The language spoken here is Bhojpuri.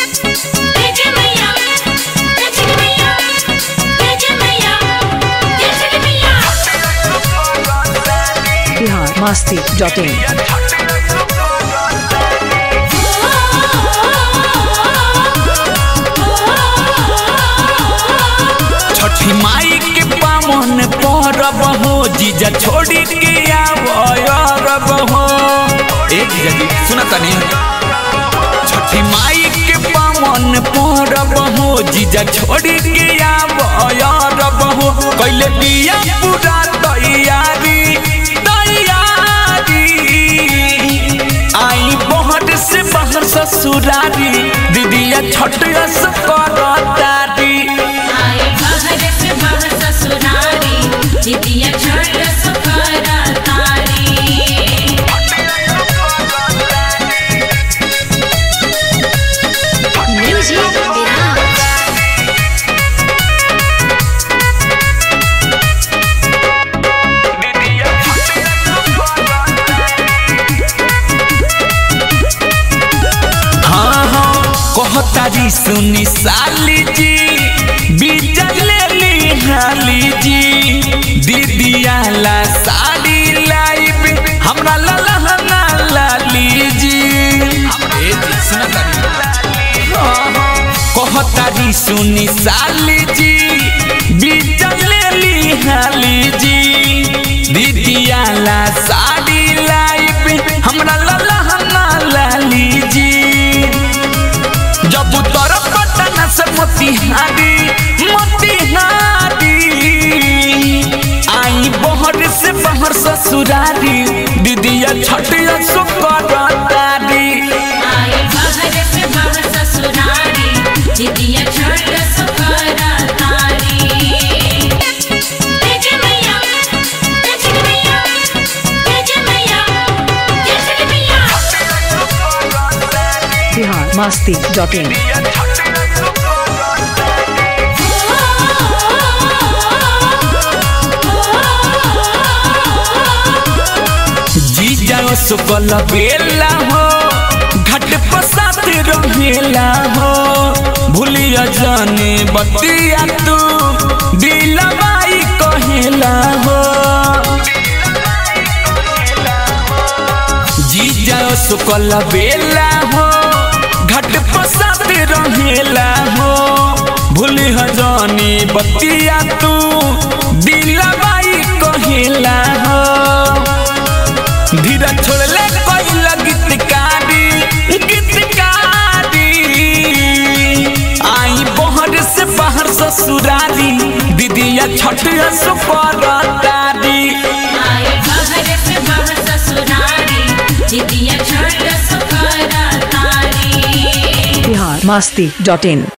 biharmasti.in छठी माई के पावन परब हो जीजा छोड़ी के आवरब हो। एक जगी सुना तनी छठी माई के पावन परब हो जीजा छोड़ी के आवरब हो। कैले बिया पूरा तैयारी आई बहर से बाहर ससुरारी दीदिया छठिया से करतारी दीदिया छोड़ सुखरातारी म्यूजिक कहतारी सुनी साली जी बिजले लिहाली जी दीदिया ला साड़ी लाइब हमरा ललहना लाली जी। कहतारी सुनी साली जी बिजले लिहाली जी दीदिया ला साड़ी लाइब हमरा ललहना लाली जी। जब तरफ पटना से मोतिहारी आई बहर से बाहर ससुरारी दीदिया छठिया सुकरतारी दीदिया छोड़ सुखरातारी biharmasti.in जीजा सुकल बेला हो घाट पर साथ रहेला हो भूलिया जाने बतिया तू दिलवाई कहेला हो। जीजा सुकल बेला हो घाट पर साथ रहेला हो भूलिया जाने बतिया तू दिलवाई कहेला हो। धीरा छोड़ले कोई गीतकारी आई बहर से बाहर ससुरारी दीदिया छठिया सुकरतारी biharmasti.in